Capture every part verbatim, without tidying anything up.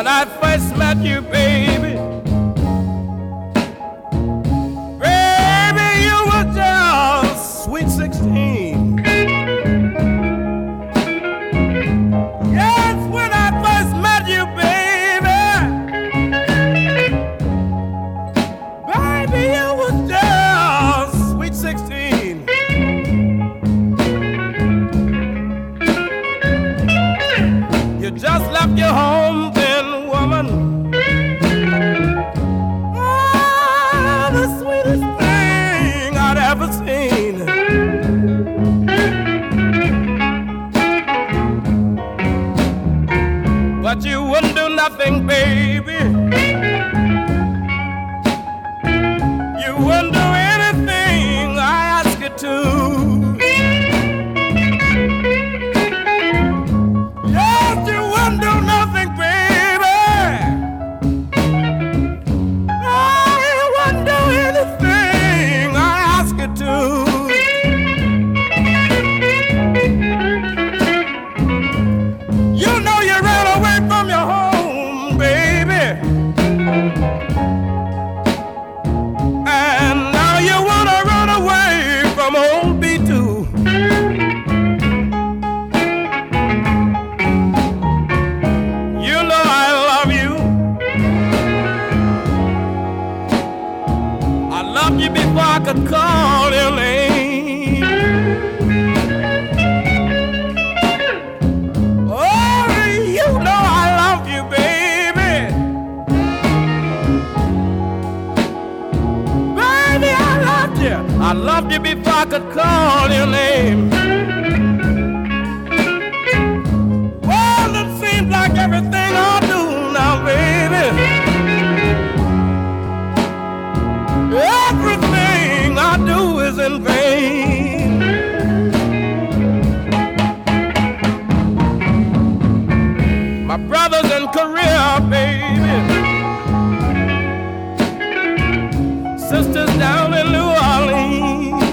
When I first met you, baby, baby, you were just sweet sixteen. Yes, when I first met you, baby, baby, you were just sweet sixteen. You just left your home then, woman. Oh, the sweetest thing I'd ever seen. But you wouldn't do nothing, baby. You wouldn't do anything I asked you to. I could call your name. Oh, you know I love you, baby. Baby, I loved you. I loved you before I could call your name. Well, it seems like everything I do now, baby, everything I do is in vain. My brother's in Korea, baby. Sisters down in New Orleans.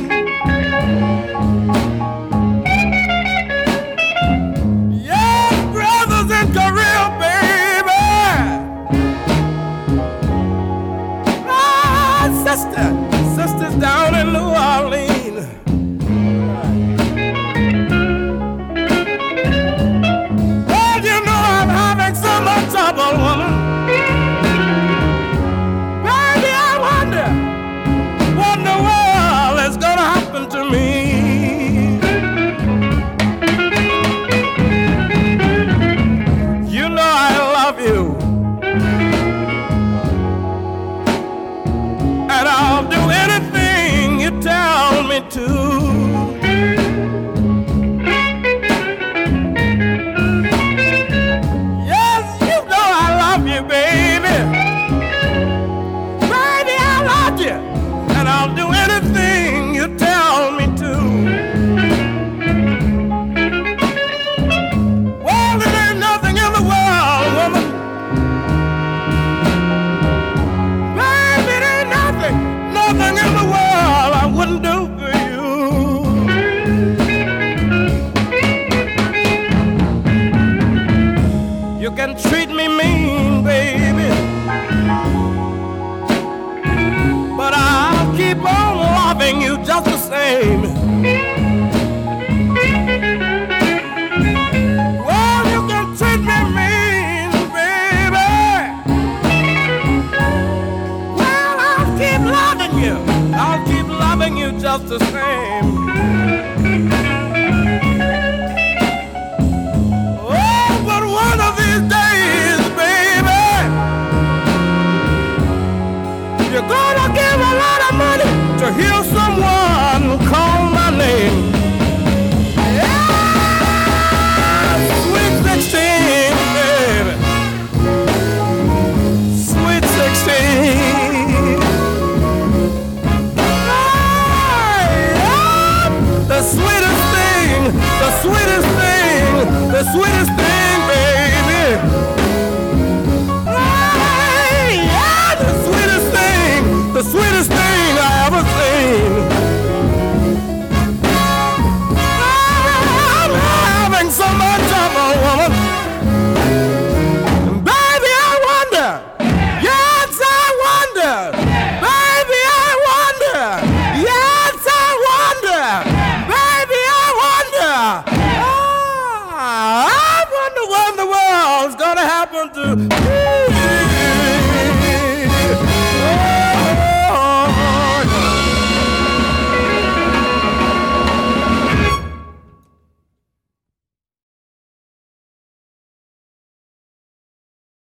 Yeah, brothers in Korea, baby. Ah, sister. Sisters down in New Orleans. Well, you know I'm having so much trouble, woman. Baby, I wonder what in the world is gonna happen to me. You know I love you, and I'll do anything you tell me to. Yes, you know I love you, baby. Baby, I love you, and I'll do anything you tell me to. Well, there ain't nothing in the world, woman. Nothing in the world I wouldn't do for you. You can treat me mean, baby, but I'll keep on loving you just the same. Well, you can treat me mean, baby. Well, I'll keep loving you. I'll keep loving you just the same. Oh, but one of these days, baby, you're gonna give a lot of money to hear someone call my happen to me.